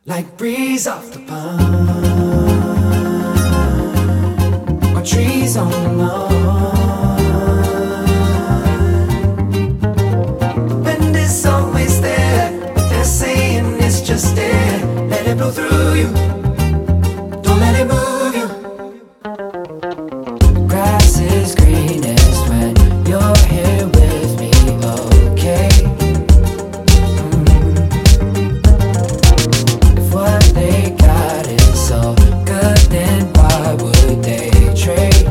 Like breeze off the pond, or trees on the lawn. Wind is always there, but they're saying it's just air. Let it blow through you, don't let it move you. The grass is greenest when you're here with me, okay? What they got is so good, then why would they trade?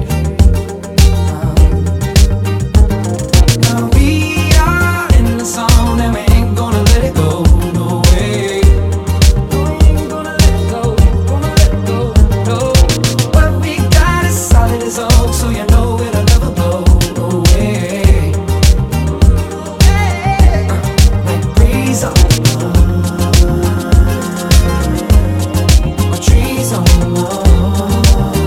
Now we are in the zone and we ain't gonna let it go, no way. We ain't gonna let it go, no. What we got is solid as oak, so you know it'll never blow away. Like breeze off the pond, trees on the lawn.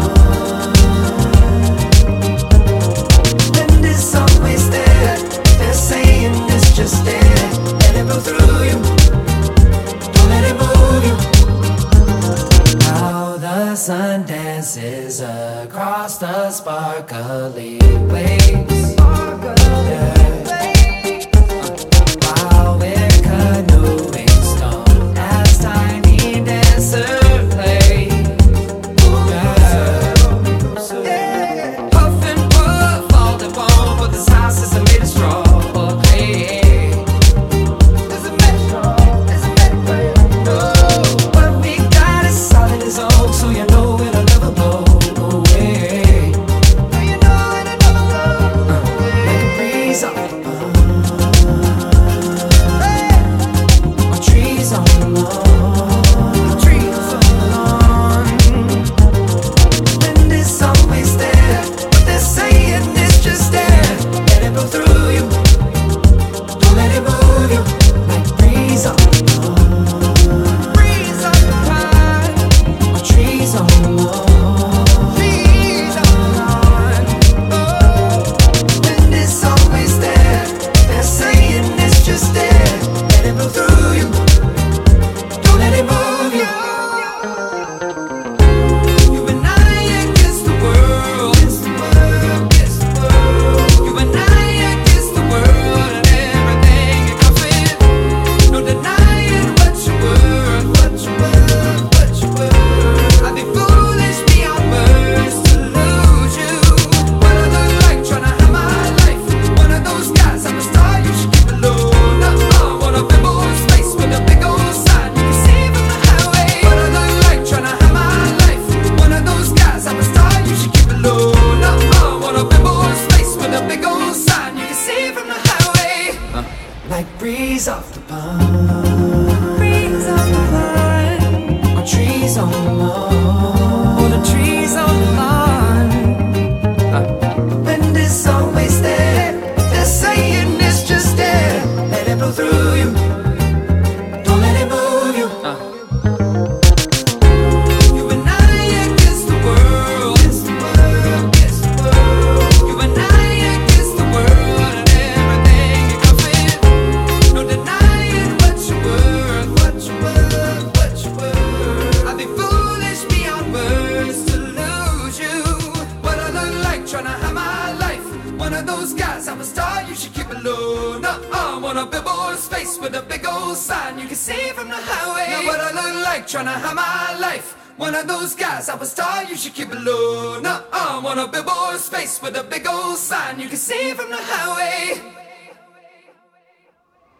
Wind is always there, they're saying it's just there. Let it blow through you, don't let it move you. How the sun dances across the sparkly waves, yeah. While we're canoeing stone as tiny dancer play. Puff and puff, all the warm, but this house isn't made of straw or clay. Isn't made of straw, isn't made of clay. No, what we got is solid as oak, so you know it'll never blow away. You know it'll never blow away. Like a breeze off the pond, or trees on the lawn. Trees on the lawn. Wind is always there, but they're saying it's just there. Let it blow through you, don't let it move you. Like breeze off the pond, breeze off the pond, or trees on the lawn. Trees on the lawn. Oh, wind is always there, they're saying it's just there. Let it blow through you, don't let it move you. You and I against the world, against the world, against the world. You and I against the world and everything it comes with. No denying what you're worth, what you're worth, what you're worth. I'd be foolish beyond words to lose you. What I look like trying to have my life. One of those guys, I'm a star, you should keep it low. Nuh-uh, want a big old space with a big old sign you can see from the highway. What I look like trying to have my life. One of those guys, I'm a star, you should keep it low. Nuh-uh, want a big old space with a big old sign you can see from the highway. Like breeze off the pond, breeze off the pond, or trees on the lawn, or the trees on the lawn. Wind is always there, they're saying it's just there. Let it blow through you, don't let it move you. You and I against the world, against the world, against the world. You and I against the world and everything it comes with. No denying what you're worth, what you're worth, what you're worth. I'd be foolish beyond words to lose you. What I look like trying to have my life. One of those guys, I'm a star, you should keep it low. Nuh-uh, want a billboard space with a big old sign you can see from the highway. Now what I look like trying to have my life. One of those guys, I'm a star, you should keep it low. Nuh-uh, want a billboard space with a big old sign you can see from the highway.